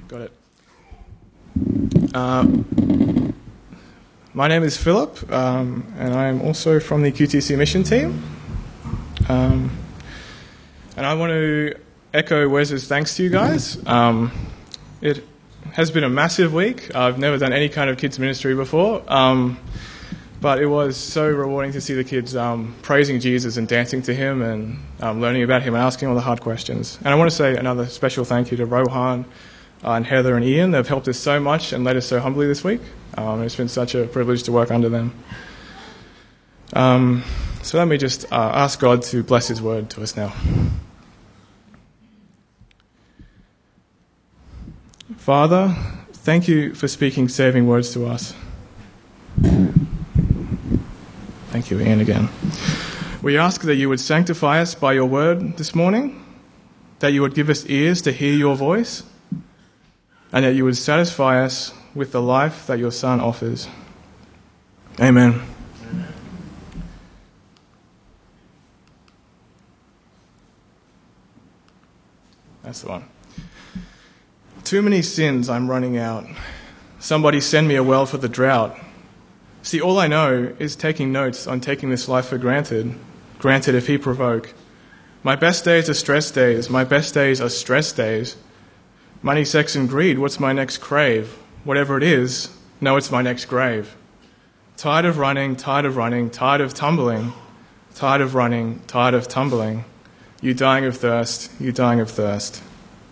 Got it. My name is Philip, and I'm also from the QTC mission team. And I want to echo Wes's thanks to you guys. It has been a massive week. I've never done any kind of kids ministry before, but it was so rewarding to see the kids praising Jesus and dancing to him and learning about him and asking all the hard questions. And I want to say another special thank you to Rohan and Heather and Ian. They've helped us so much and led us so humbly this week. It's been such a privilege to work under them. So let me just ask God to bless his word to us now. Father, thank you for speaking saving words to us. Thank you, Ian, again. We ask that you would sanctify us by your word this morning, that you would give us ears to hear your voice, and that you would satisfy us with the life that your Son offers. Amen. That's the one. Too many sins, I'm running out. Somebody send me a well for the drought. See, all I know is taking notes on taking this life for granted. Granted if he provoke. My best days are stress days. My best days are stress days. Money, sex, and greed, what's my next crave? Whatever it is, no, it's my next grave. Tired of running, tired of running, tired of tumbling. Tired of running, tired of tumbling. You dying of thirst, you dying of thirst.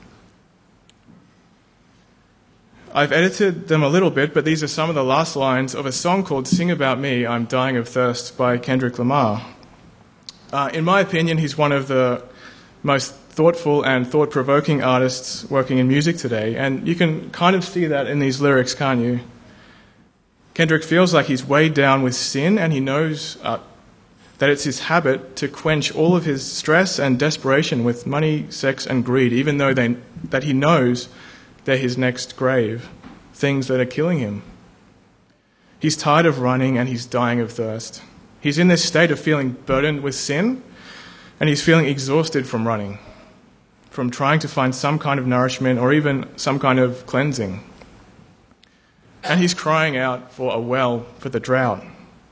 I've edited them a little bit, but these are some of the last lines of a song called Sing About Me, I'm Dying of Thirst by Kendrick Lamar. In my opinion, he's one of the most thoughtful and thought-provoking artists working in music today, and you can kind of see that in these lyrics, can't you? Kendrick feels like he's weighed down with sin, and he knows that it's his habit to quench all of his stress and desperation with money, sex, and greed, even though that he knows they're his next grave, things that are killing him. He's tired of running and he's dying of thirst. He's in this state of feeling burdened with sin, and he's feeling exhausted from running, from trying to find some kind of nourishment or even some kind of cleansing. And he's crying out for a well for the drought.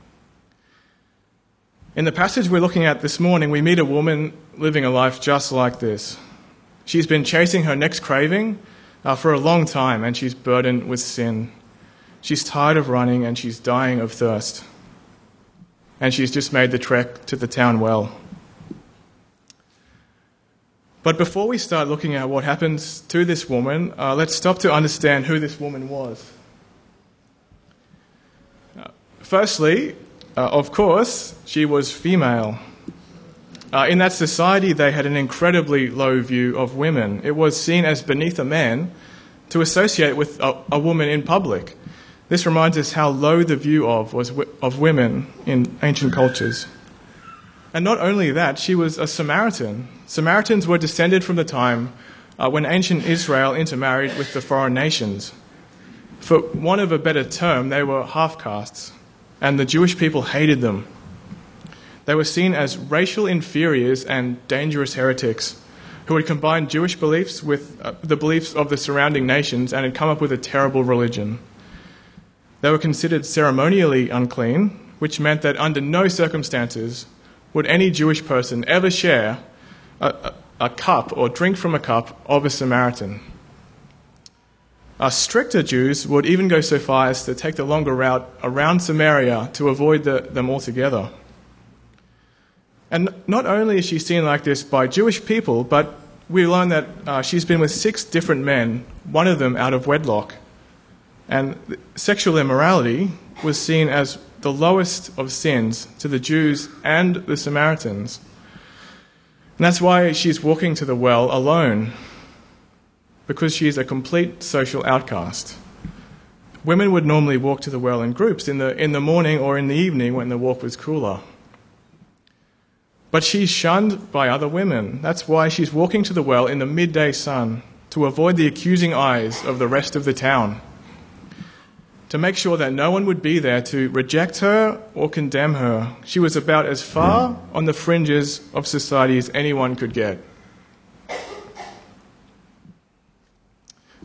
In the passage we're looking at this morning, we meet a woman living a life just like this. She's been chasing her next craving for a long time, and she's burdened with sin. She's tired of running, and she's dying of thirst. And she's just made the trek to the town well. But before we start looking at what happens to this woman, let's stop to understand who this woman was. Firstly, of course, she was female. In that society, they had an incredibly low view of women. It was seen as beneath a man to associate with a woman in public. This reminds us how low the view was of women in ancient cultures. And not only that, she was a Samaritan. Samaritans were descended from the time when ancient Israel intermarried with the foreign nations. For want of a better term, they were half-castes, and the Jewish people hated them. They were seen as racial inferiors and dangerous heretics who had combined Jewish beliefs with the beliefs of the surrounding nations and had come up with a terrible religion. They were considered ceremonially unclean, which meant that under no circumstances would any Jewish person ever share a cup or drink from a cup of a Samaritan. Stricter Jews would even go so far as to take the longer route around Samaria to avoid them altogether. And not only is she seen like this by Jewish people, but we learn that she's been with 6 different men, one of them out of wedlock. And sexual immorality was seen as the lowest of sins to the Jews and the Samaritans. And that's why she's walking to the well alone, because she's a complete social outcast. Women would normally walk to the well in groups in the morning or in the evening when the walk was cooler. But she's shunned by other women. That's why she's walking to the well in the midday sun, to avoid the accusing eyes of the rest of the town, to make sure that no one would be there to reject her or condemn her. She was about as far on the fringes of society as anyone could get.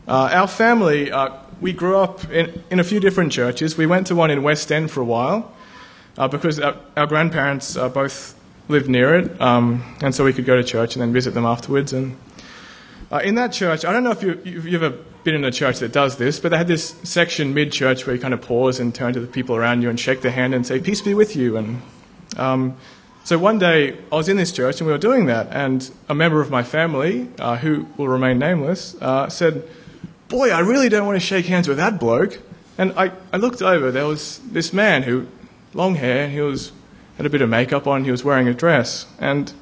Our family, we grew up in a few different churches. We went to one in West End for a while because our grandparents both lived near it, and so we could go to church and then visit them afterwards. And in that church, I don't know if you've ever been in a church that does this, but they had this section mid-church where you kind of pause and turn to the people around you and shake their hand and say, "Peace be with you." And so one day I was in this church and we were doing that, and a member of my family, who will remain nameless, said, "Boy, I really don't want to shake hands with that bloke." And I looked over. There was this man who, long hair, had a bit of makeup on, he was wearing a dress. And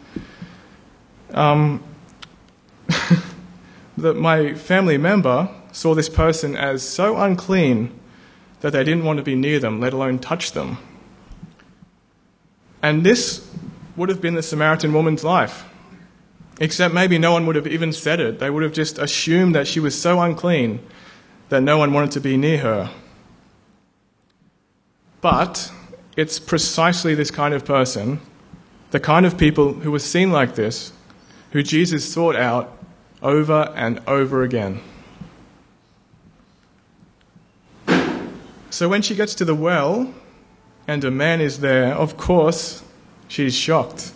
my family member saw this person as so unclean that they didn't want to be near them, let alone touch them. And this would have been the Samaritan woman's life. Except maybe no one would have even said it. They would have just assumed that she was so unclean that no one wanted to be near her. But it's precisely this kind of person, the kind of people who were seen like this, who Jesus sought out over and over again. So when she gets to the well and a man is there, of course, she's shocked.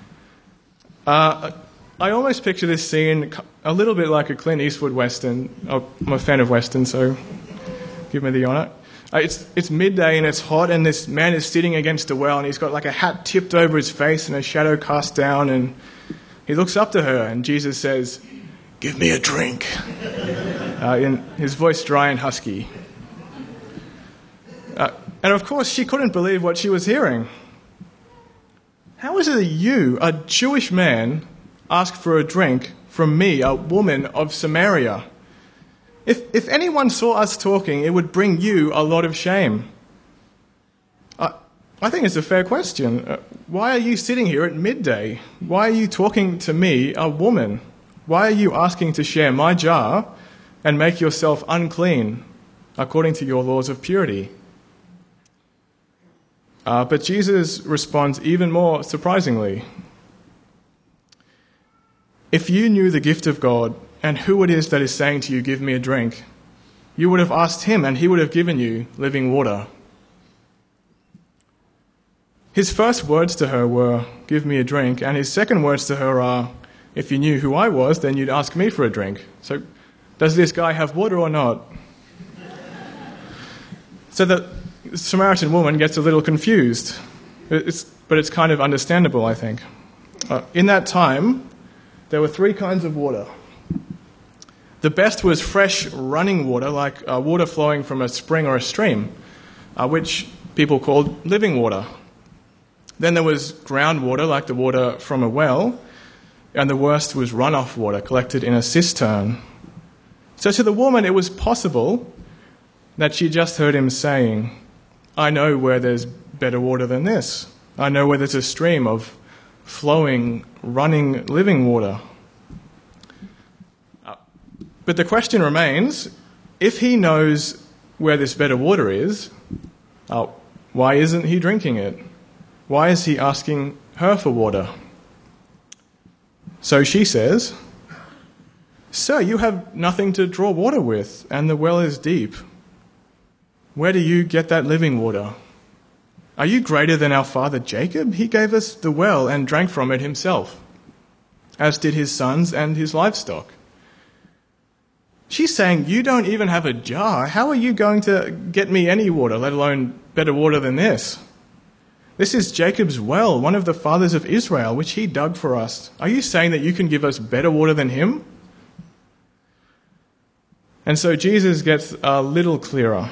I almost picture this scene a little bit like a Clint Eastwood Western. I'm a fan of Western, so give me the honour. It's midday and it's hot, and this man is sitting against a well, and he's got like a hat tipped over his face and a shadow cast down, and he looks up to her, and Jesus says, "Give me a drink," in his voice dry and husky. And of course, she couldn't believe what she was hearing. How is it that you, a Jewish man, ask for a drink from me, a woman of Samaria? If anyone saw us talking, it would bring you a lot of shame. I think it's a fair question. Why are you sitting here at midday? Why are you talking to me, a woman? Why are you asking to share my jar and make yourself unclean according to your laws of purity? But Jesus responds even more surprisingly. If you knew the gift of God and who it is that is saying to you, "Give me a drink," you would have asked him and he would have given you living water. His first words to her were, "Give me a drink," and his second words to her are, "If you knew who I was, then you'd ask me for a drink." So does this guy have water or not? So the Samaritan woman gets a little confused, but it's kind of understandable, I think. In that time, there were three kinds of water. The best was fresh running water, like water flowing from a spring or a stream, which people called living water. Then there was groundwater, like the water from a well, and the worst was runoff water collected in a cistern. So to the woman, it was possible that she just heard him saying, "I know where there's better water than this. I know where there's a stream of flowing, running, living water." But the question remains, if he knows where this better water is, why isn't he drinking it? Why is he asking her for water? So she says, "Sir, you have nothing to draw water with, and the well is deep. Where do you get that living water? Are you greater than our father Jacob? He gave us the well and drank from it himself, as did his sons and his livestock." She's saying, "You don't even have a jar. How are you going to get me any water, let alone better water than this? This is Jacob's well, one of the fathers of Israel, which he dug for us. Are you saying that you can give us better water than him?" And so Jesus gets a little clearer.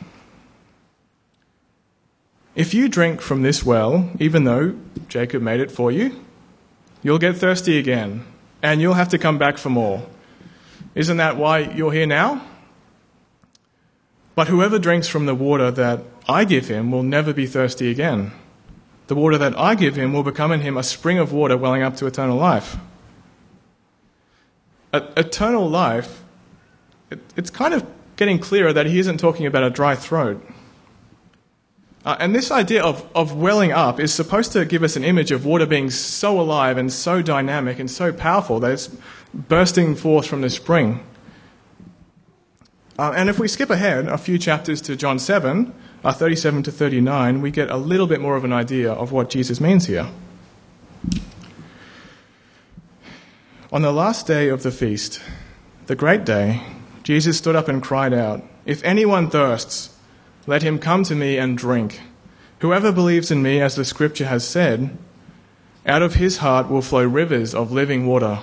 If you drink from this well, even though Jacob made it for you, you'll get thirsty again, and you'll have to come back for more. Isn't that why you're here now? But whoever drinks from the water that I give him will never be thirsty again. The water that I give him will become in him a spring of water welling up to eternal life. Eternal life, it's kind of getting clearer that he isn't talking about a dry throat. And this idea of welling up is supposed to give us an image of water being so alive and so dynamic and so powerful that it's bursting forth from the spring. And if we skip ahead a few chapters to John 7, 37 to 39, we get a little bit more of an idea of what Jesus means here. On the last day of the feast, the great day, Jesus stood up and cried out, "If anyone thirsts, let him come to me and drink. Whoever believes in me, as the scripture has said, out of his heart will flow rivers of living water."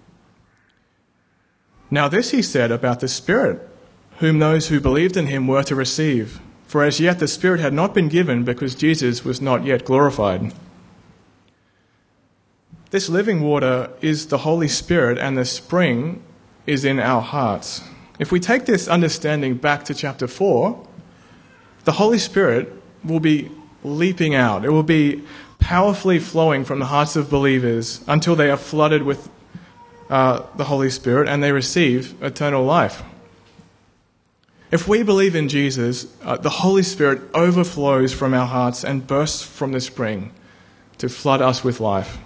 Now this he said about the Spirit, whom those who believed in him were to receive. For as yet the Spirit had not been given because Jesus was not yet glorified. This living water is the Holy Spirit, and the spring is in our hearts. If we take this understanding back to chapter 4, the Holy Spirit will be leaping out. It will be powerfully flowing from the hearts of believers until they are flooded with the Holy Spirit and they receive eternal life. If we believe in Jesus, the Holy Spirit overflows from our hearts and bursts from the spring to flood us with life.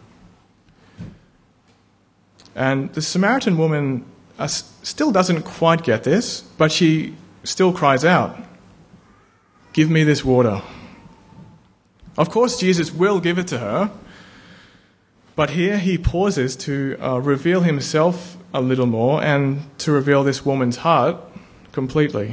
And the Samaritan woman still doesn't quite get this, but she still cries out, "Give me this water." Of course, Jesus will give it to her, but here he pauses to reveal himself a little more and to reveal this woman's heart completely.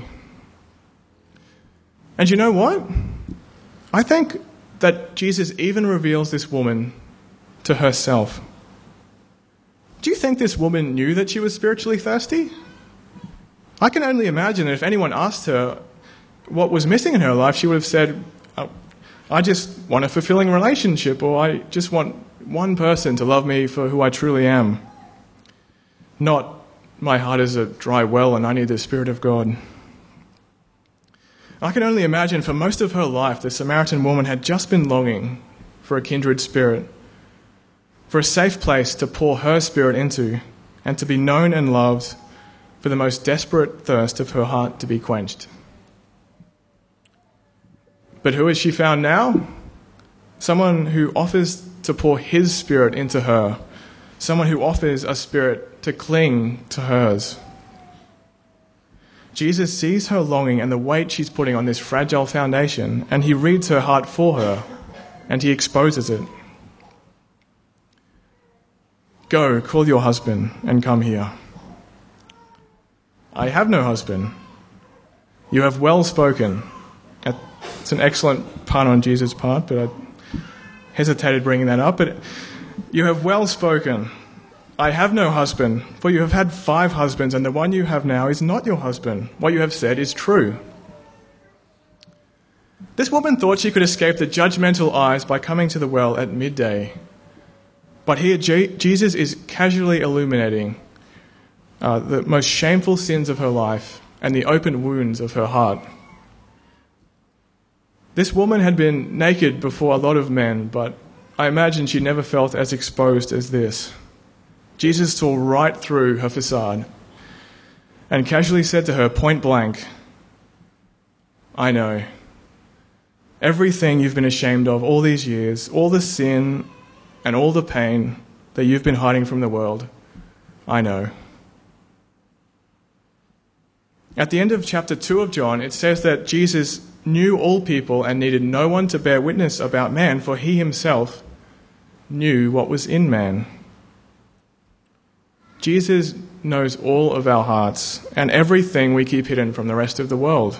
And you know what? I think that Jesus even reveals this woman to herself. Do you think this woman knew that she was spiritually thirsty? I can only imagine that if anyone asked her what was missing in her life, she would have said, "I just want a fulfilling relationship," or "I just want one person to love me for who I truly am." Not, "My heart is a dry well and I need the Spirit of God." I can only imagine for most of her life the Samaritan woman had just been longing for a kindred spirit, for a safe place to pour her spirit into and to be known and loved, for the most desperate thirst of her heart to be quenched. But who has she found now? Someone who offers to pour his spirit into her, someone who offers a spirit to cling to hers. Jesus sees her longing and the weight she's putting on this fragile foundation, and he reads her heart for her, and he exposes it. "Go, call your husband and come here." "I have no husband." "You have well spoken." It's an excellent pun on Jesus' part, but I hesitated bringing that up. But "You have well spoken. I have no husband, for you have had 5 husbands, and the one you have now is not your husband. What you have said is true." This woman thought she could escape the judgmental eyes by coming to the well at midday. But here Jesus is casually illuminating the most shameful sins of her life and the open wounds of her heart. This woman had been naked before a lot of men, but I imagine she never felt as exposed as this. Jesus saw right through her facade and casually said to her point blank, "I know. Everything you've been ashamed of all these years, all the sin and all the pain that you've been hiding from the world, I know." At the end of chapter 2 of John, it says that Jesus knew all people and needed no one to bear witness about man, for he himself knew what was in man. Jesus knows all of our hearts and everything we keep hidden from the rest of the world.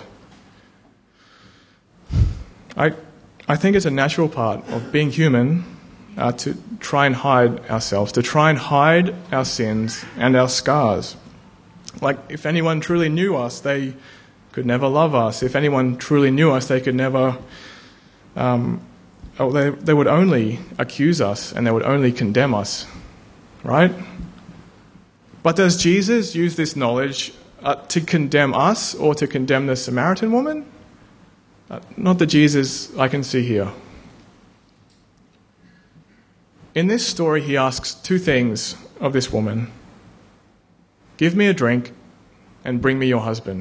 I think it's a natural part of being human to try and hide ourselves, to try and hide our sins and our scars. Like, if anyone truly knew us, they could never love us. If anyone truly knew us, they could never, they would only accuse us and they would only condemn us, right? But does Jesus use this knowledge to condemn us or to condemn the Samaritan woman? Not the Jesus I can see here. In this story, he asks 2 things of this woman. "Give me a drink and bring me your husband."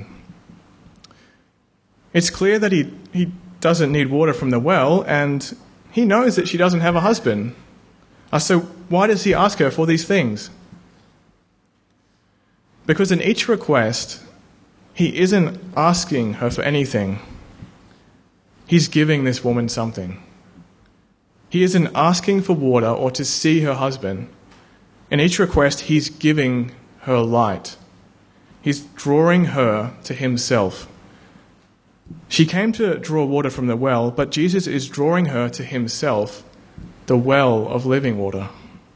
It's clear that he doesn't need water from the well, and he knows that she doesn't have a husband. So why does he ask her for these things? Because in each request, He isn't asking her for anything. He's giving this woman something. He isn't asking for water or to see her husband. In each request, he's giving her light. He's drawing her to himself. She came to draw water from the well, but Jesus is drawing her to himself, the well of living water.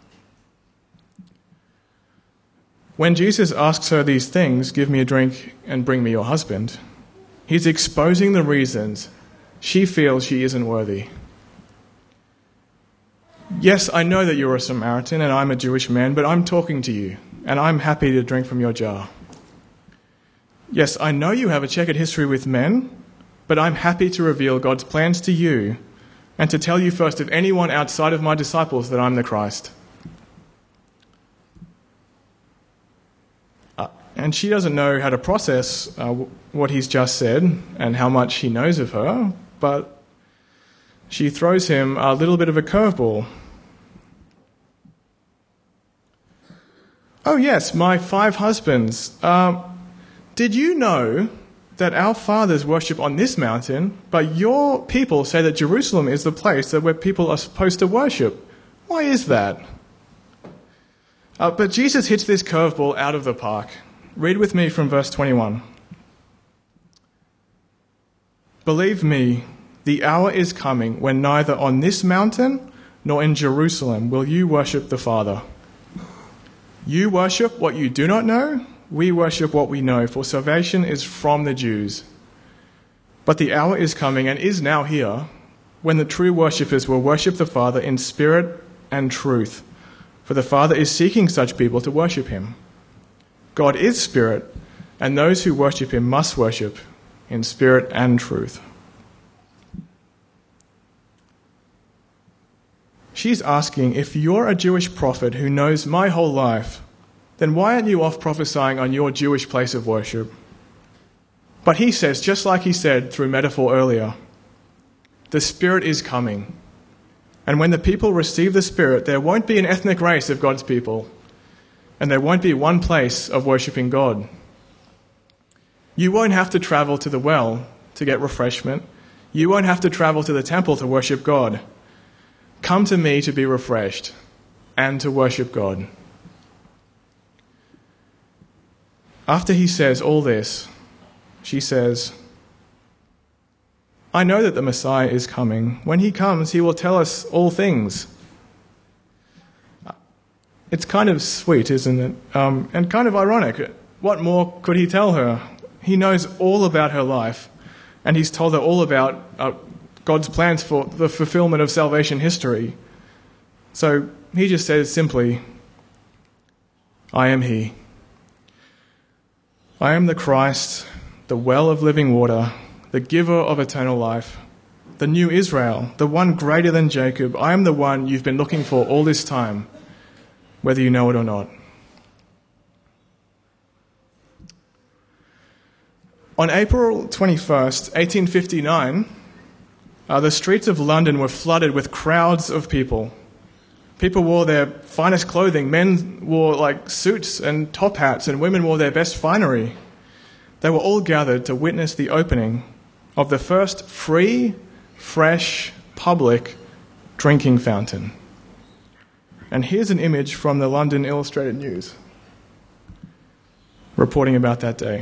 When Jesus asks her these things, give me a drink and bring me your husband, he's exposing the reasons she feels she isn't worthy. Yes, I know that you're a Samaritan and I'm a Jewish man, but I'm talking to you, and I'm happy to drink from your jar. Yes, I know you have a checkered history with men, but I'm happy to reveal God's plans to you and to tell you first of anyone outside of my disciples that I'm the Christ. And she doesn't know how to process what he's just said and how much he knows of her, but she throws him a little bit of a curveball. Oh yes, my 5 husbands. Did you know that our fathers worship on this mountain, but your people say that Jerusalem is the place where people are supposed to worship? Why is that? But Jesus hits this curveball out of the park. Read with me from verse 21. Believe me, the hour is coming when neither on this mountain nor in Jerusalem will you worship the Father. You worship what you do not know, we worship what we know, for salvation is from the Jews. But the hour is coming and is now here when the true worshippers will worship the Father in spirit and truth, for the Father is seeking such people to worship him. God is spirit, and those who worship him must worship in spirit and truth. She's asking, if you're a Jewish prophet who knows my whole life, then why aren't you off prophesying on your Jewish place of worship? But he says, just like he said through metaphor earlier, the Spirit is coming. And when the people receive the Spirit, there won't be an ethnic race of God's people, and there won't be one place of worshipping God. You won't have to travel to the well to get refreshment. You won't have to travel to the temple to worship God. Come to me to be refreshed and to worship God. After he says all this, she says, I know that the Messiah is coming. When he comes, he will tell us all things. It's kind of sweet, isn't it? And kind of ironic. What more could he tell her? He knows all about her life, and he's told her all about God's plans for the fulfillment of salvation history. So he just says simply, I am he. I am the Christ, the well of living water, the giver of eternal life, the new Israel, the one greater than Jacob. I am the one you've been looking for all this time, whether you know it or not. On April 21st, 1859, the streets of London were flooded with crowds of people. People wore their finest clothing. Men wore suits and top hats, and women wore their best finery. They were all gathered to witness the opening of the first free, fresh, public drinking fountain. And here's an image from the London Illustrated News reporting about that day.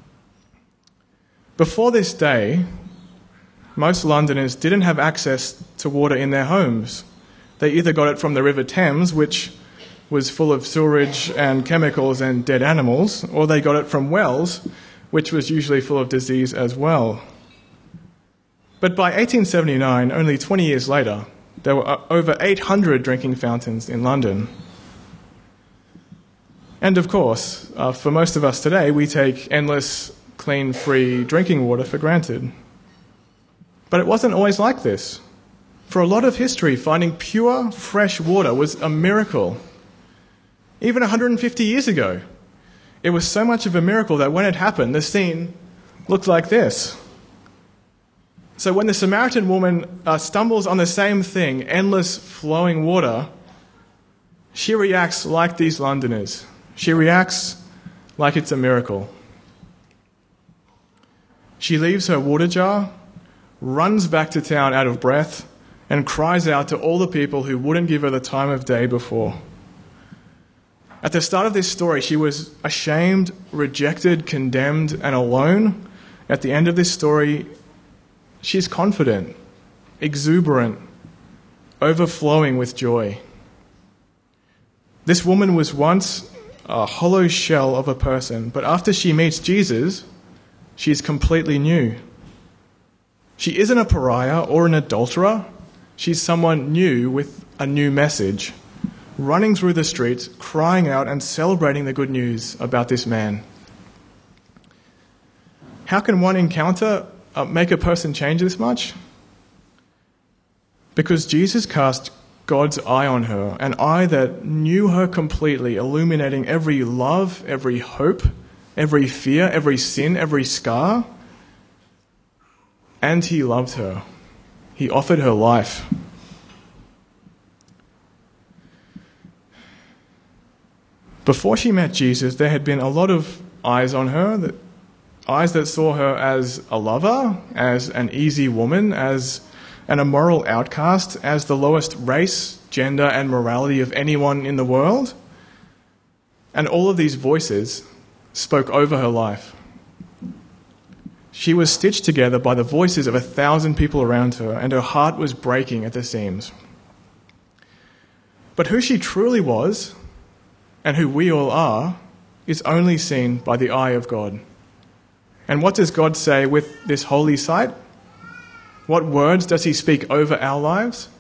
Before this day, most Londoners didn't have access to water in their homes. They either got it from the River Thames, which was full of sewerage and chemicals and dead animals, or they got it from wells, which was usually full of disease as well. But by 1879, only 20 years later, there were over 800 drinking fountains in London. And of course, for most of us today, we take endless, clean, free drinking water for granted. But it wasn't always like this. For a lot of history, finding pure, fresh water was a miracle. Even 150 years ago, it was so much of a miracle that when it happened, the scene looked like this. So when the Samaritan woman stumbles on the same thing, endless flowing water, she reacts like these Londoners. She reacts like it's a miracle. She leaves her water jar, runs back to town out of breath, and cries out to all the people who wouldn't give her the time of day before. At the start of this story, she was ashamed, rejected, condemned, and alone. At the end of this story, she's confident, exuberant, overflowing with joy. This woman was once a hollow shell of a person, but after she meets Jesus, she's completely new. She isn't a pariah or an adulterer. She's someone new with a new message, running through the streets, crying out and celebrating the good news about this man. How can one encounter make a person change this much? Because Jesus cast God's eye on her, an eye that knew her completely, illuminating every love, every hope, every fear, every sin, every scar. And he loved her. He offered her life. Before she met Jesus, there had been a lot of eyes on her, eyes that saw her as a lover, as an easy woman, as an immoral outcast, as the lowest race, gender, and morality of anyone in the world. And all of these voices spoke over her life. She was stitched together by the voices of 1,000 people around her, and her heart was breaking at the seams. But who she truly was, and who we all are, is only seen by the eye of God. And what does God say with this holy sight? What words does he speak over our lives?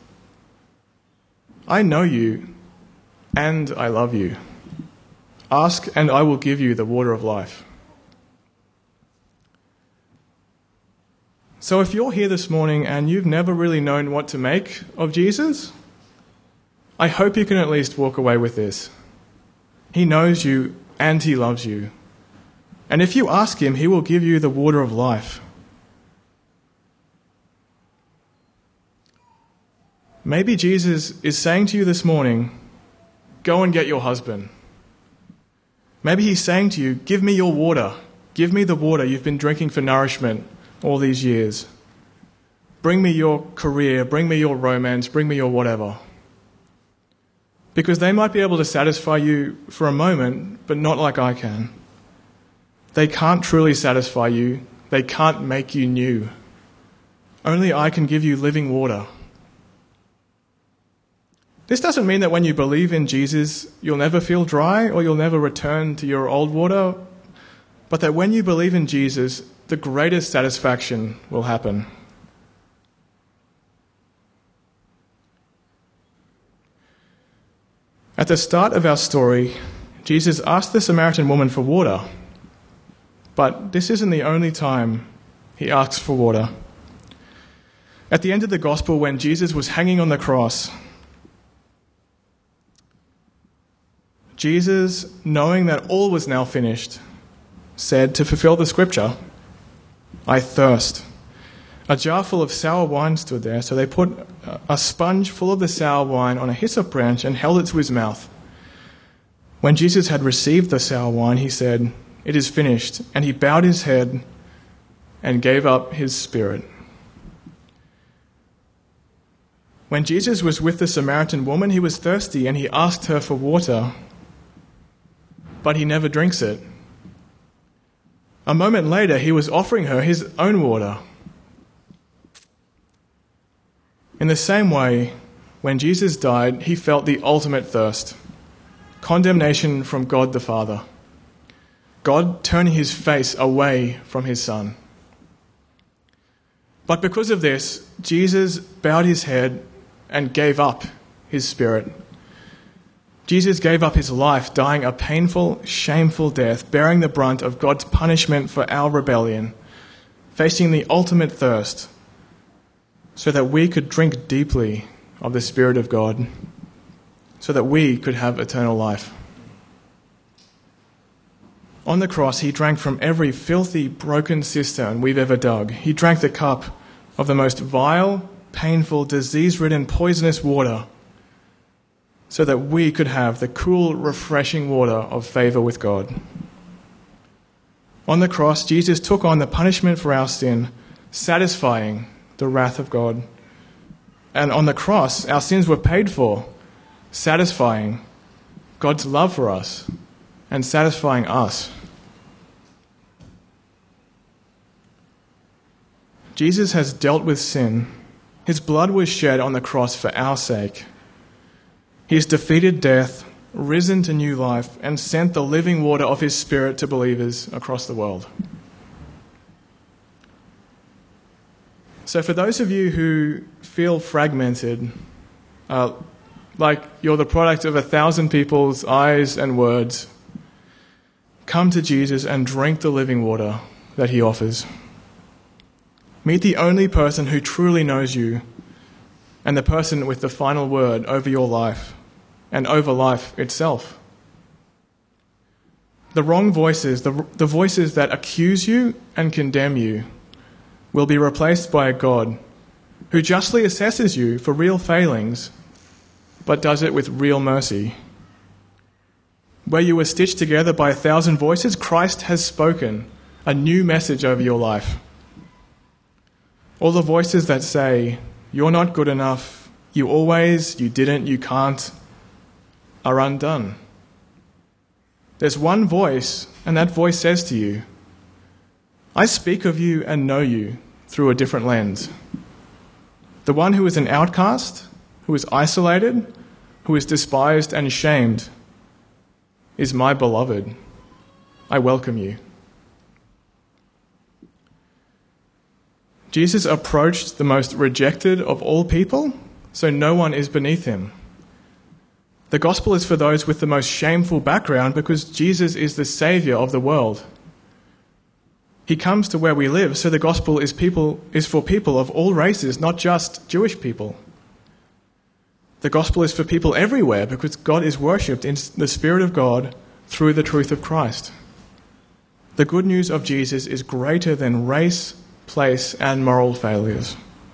I know you, and I love you. Ask, and I will give you the water of life. So if you're here this morning and you've never really known what to make of Jesus, I hope you can at least walk away with this. He knows you and he loves you. And if you ask him, he will give you the water of life. Maybe Jesus is saying to you this morning, go and get your husband. Maybe he's saying to you, give me your water. Give me the water you've been drinking for nourishment all these years. Bring me your career, bring me your romance, bring me your whatever. Because they might be able to satisfy you for a moment, but not like I can. They can't truly satisfy you. They can't make you new. Only I can give you living water. This doesn't mean that when you believe in Jesus, you'll never feel dry or you'll never return to your old water, but that when you believe in Jesus, the greatest satisfaction will happen. At the start of our story, Jesus asked the Samaritan woman for water, but this isn't the only time he asks for water. At the end of the gospel, when Jesus was hanging on the cross, Jesus, knowing that all was now finished, said to fulfill the scripture, I thirst. A jar full of sour wine stood there, so they put a sponge full of the sour wine on a hyssop branch and held it to his mouth. When Jesus had received the sour wine, he said, it is finished, and he bowed his head and gave up his spirit. When Jesus was with the Samaritan woman, he was thirsty, and he asked her for water, but he never drinks it. A moment later, he was offering her his own water. In the same way, when Jesus died, he felt the ultimate thirst, condemnation from God the Father, God turning his face away from his Son. But because of this, Jesus bowed his head and gave up his spirit. Jesus gave up his life, dying a painful, shameful death, bearing the brunt of God's punishment for our rebellion, facing the ultimate thirst, so that we could drink deeply of the Spirit of God, so that we could have eternal life. On the cross, he drank from every filthy, broken cistern we've ever dug. He drank the cup of the most vile, painful, disease-ridden, poisonous water, so that we could have the cool, refreshing water of favor with God. On the cross, Jesus took on the punishment for our sin, satisfying the wrath of God. And on the cross, our sins were paid for, satisfying God's love for us and satisfying us. Jesus has dealt with sin. His blood was shed on the cross for our sake. He has defeated death, risen to new life, and sent the living water of his Spirit to believers across the world. So for those of you who feel fragmented, like you're the product of 1,000 people's eyes and words, come to Jesus and drink the living water that he offers. Meet the only person who truly knows you and the person with the final word over your life and over life itself. The wrong voices, the voices that accuse you and condemn you, will be replaced by a God who justly assesses you for real failings, but does it with real mercy. Where you were stitched together by 1,000 voices, Christ has spoken a new message over your life. All the voices that say, you're not good enough, you always, you didn't, you can't, are undone. There's one voice, and that voice says to you, I speak of you and know you through a different lens. The one who is an outcast, who is isolated, who is despised and shamed, is my beloved. I welcome you. Jesus approached the most rejected of all people, so no one is beneath him. The gospel is for those with the most shameful background because Jesus is the Saviour of the world. He comes to where we live, so the gospel is for people of all races, not just Jewish people. The gospel is for people everywhere because God is worshipped in the Spirit of God through the truth of Christ. The good news of Jesus is greater than race, place, and moral failures.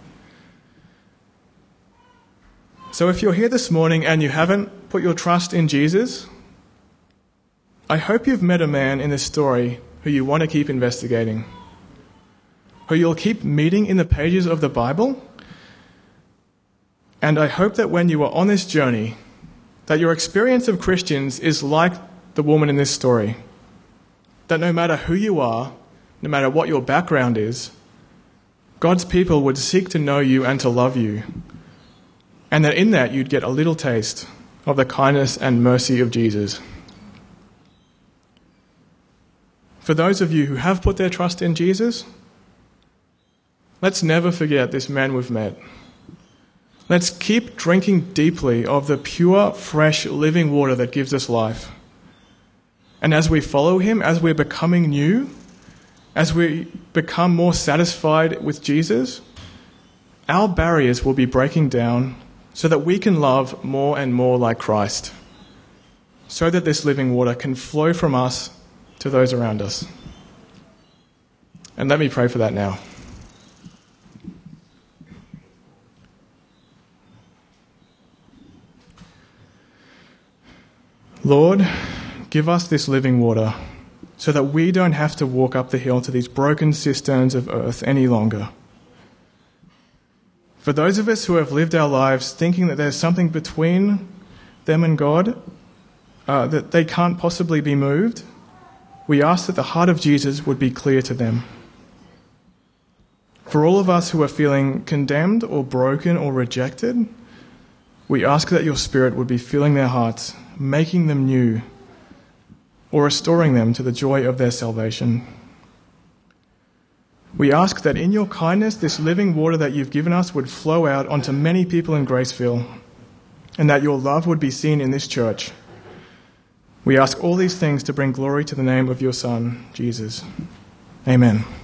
So if you're here this morning and you haven't put your trust in Jesus, I hope you've met a man in this story who you want to keep investigating, who you'll keep meeting in the pages of the Bible. And I hope that when you are on this journey, that your experience of Christians is like the woman in this story. That no matter who you are, no matter what your background is, God's people would seek to know you and to love you. And that in that you'd get a little taste of the kindness and mercy of Jesus. For those of you who have put their trust in Jesus, let's never forget this man we've met. Let's keep drinking deeply of the pure, fresh, living water that gives us life. And as we follow him, as we're becoming new, as we become more satisfied with Jesus, our barriers will be breaking down so that we can love more and more like Christ, so that this living water can flow from us to those around us. And let me pray for that now. Lord, give us this living water so that we don't have to walk up the hill to these broken cisterns of earth any longer. For those of us who have lived our lives thinking that there's something between them and God, that they can't possibly be moved, we ask that the heart of Jesus would be clear to them. For all of us who are feeling condemned or broken or rejected, we ask that your Spirit would be filling their hearts, making them new, or restoring them to the joy of their salvation. We ask that in your kindness, this living water that you've given us would flow out onto many people in Graceville, and that your love would be seen in this church. We ask all these things to bring glory to the name of your Son, Jesus. Amen.